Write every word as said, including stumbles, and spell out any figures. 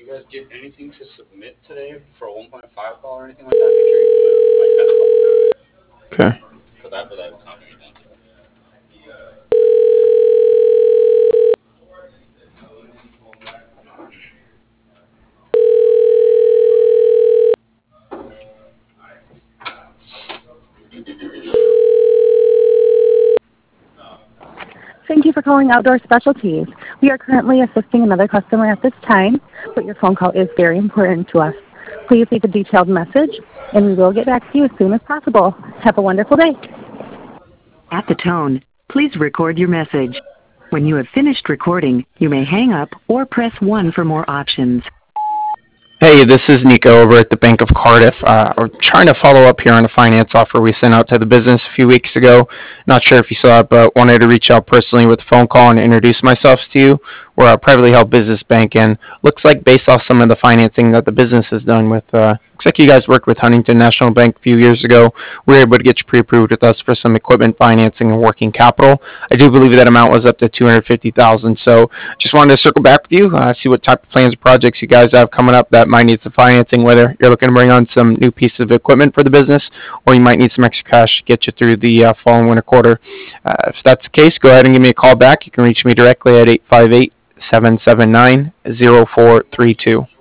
guys get anything to submit today for a one point five call or anything like that, make sure you do it like ten o'clock. Okay. Because after that, it's not going to get done today. Thank you for calling Outdoor Specialties. We are currently assisting another customer at this time, but your phone call is very important to us. Please leave a detailed message, and we will get back to you as soon as possible. Have a wonderful day. At the tone, please record your message. When you have finished recording, you may hang up or press one for more options. Hey, this is Nico over at the Bank of Cardiff. Uh, we're trying to follow up here on a finance offer we sent out to the business a few weeks ago. Not sure if you saw it, but wanted to reach out personally with a phone call and introduce myself to you. We're a privately held business bank, and looks like based off some of the financing that the business has done with, uh, looks like you guys worked with Huntington National Bank a few years ago. We were able to get you pre-approved with us for some equipment financing and working capital. I do believe that amount was up to two hundred fifty thousand dollars. So just wanted to circle back with you, uh, see what type of plans or projects you guys have coming up that might need some financing, whether you're looking to bring on some new pieces of equipment for the business, or you might need some extra cash to get you through the uh, fall and winter quarter. Uh, if that's the case, go ahead and give me a call back. You can reach me directly at eight five eight, seven seven nine, zero four three two.